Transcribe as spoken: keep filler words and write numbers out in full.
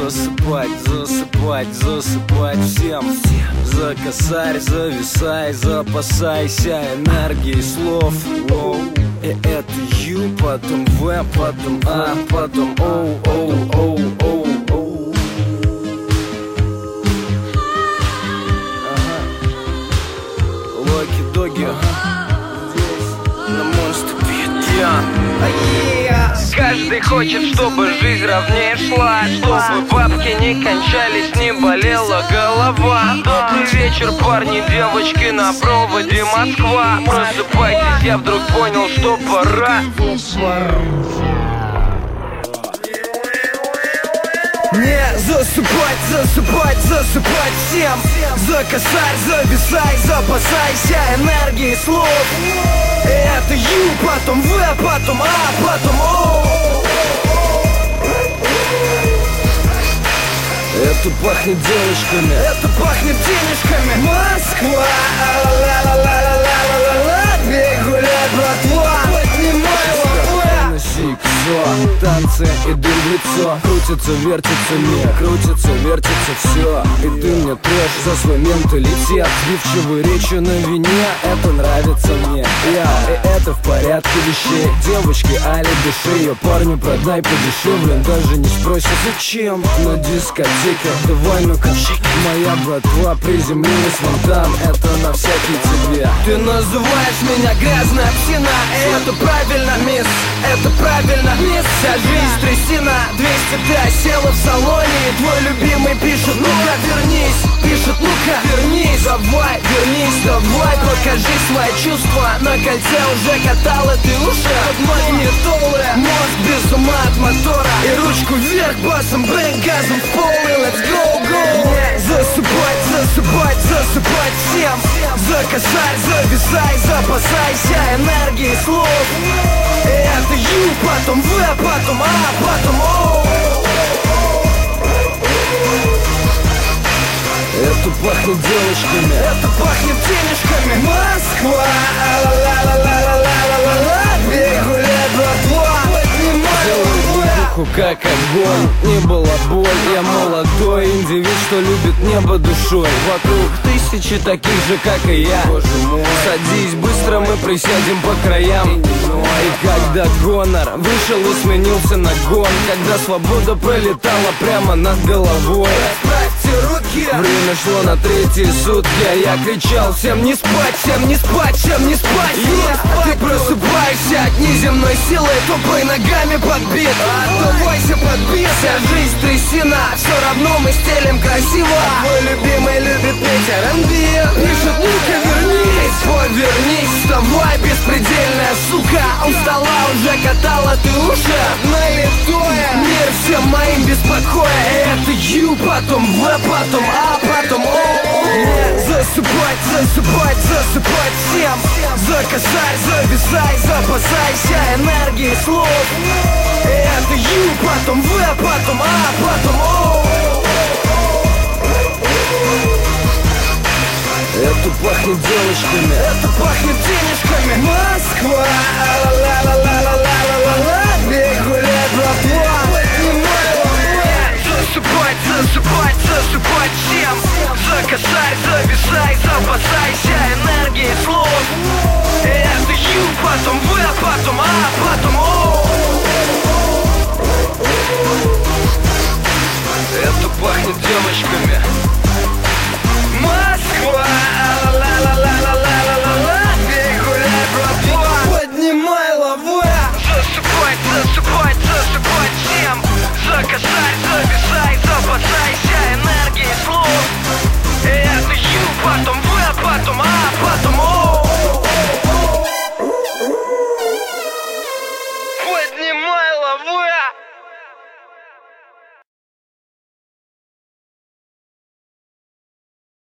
засыпать, засыпать, засыпать всем. За косарь зависай, запасайся энергией слов. Воу. И это Ю, потом В, потом А, потом Оу, оу, оу, оу, оу. Ага. Локи-доги. На Монстр Бит. Каждый хочет, чтобы жизнь ровнее шла, чтобы бабки не кончались, не болела голова. Добрый вечер, парни, девочки, на проводе Москва. Просыпайтесь, я вдруг понял, что пора. Не засыпать, засыпать, засыпать всем. За косарь зависай, запасайся энергией слов. И это Ю, потом В, потом А, потом О. Это пахнет девочками, это пахнет денежками. Москва, ла-ла-ла-ла-ла-ла-ла-ла. Бей гулять, братва, поднимай лапы. Носи кзо, танцы и дым в лицо. Крутится, вертится мир, крутится, вертится все. И ты мне трешь за свой менталитет. Сбивчивые речи на вине, это нравится мне. Я, и это в порядке вещей. Девочки, али души, ее парню продай подешевле. Даже не спросят, зачем на дискотеке. Давай, ну-ка, моя братва приземлилась вон там. Это на всякий тебе. Ты называешь меня грязная псина, и это правильно, мисс, это правильно, мисс. Вся жизнь трясина, двести ты осела в салоне. И твой любимый пишет, ну-ка вернись, пишет, ну-ка вернись. Давай, вернись, давай, покажи свои чувства. На кольце уже катала ты уши от магнитолы. Мозг без ума от мотора. И ручку вверх, басом, бэнк, газом в пол. И let's go, go. Засыпать, засыпать, засыпать всем. За косарь зависай, запасайся энергией слов. И это Ю, потом В, потом А, потом О. Это пахнет девочками, это пахнет денежками. Москва, ла-ла-ла-ла-ла-ла-ла-ла. Бей гулять, братва, поднимай лапы. Как огонь, не было боль. Я молодой индивид, что любит небо душой. Вокруг тысячи таких же, как и я. Боже мой, садись, быстро мы присядем по краям. И когда гонор вышел и сменился на гон, когда свобода пролетала прямо над головой. Расправьте руки. Время шло на третьи сутки, а я кричал: всем не спать, всем не спать, всем не спать. Yeah. Ты просыпаешься от неземной силы, тупой ногами подбит. Оставайся подбит, вся жизнь трясина. Все равно мы стелим красиво. Твой любимый любит петь ар энд би. Пишет, ну-ка вернись, повернись, вставай, беспредельная сука. У стола уже катала ты уши налитое. Мир всем моим беспокоя. Это Ю, потом В, потом А, потом О. Засыпать, засыпать, засыпать всем. За косарь зависай, запасайся энергией слов. Это Ю, потом В, потом А, потом О. Это пахнет девочками, это пахнет денежками. Москва, ла-ла-ла-ла-ла-ла-ла-ла. Бей гулять, братва, поднимай лапы. Засыпать, засыпать, засыпать всем. За косарь зависай, запасайся энергией слов. Это Ю, потом В, потом А, потом О. Это пахнет девочками.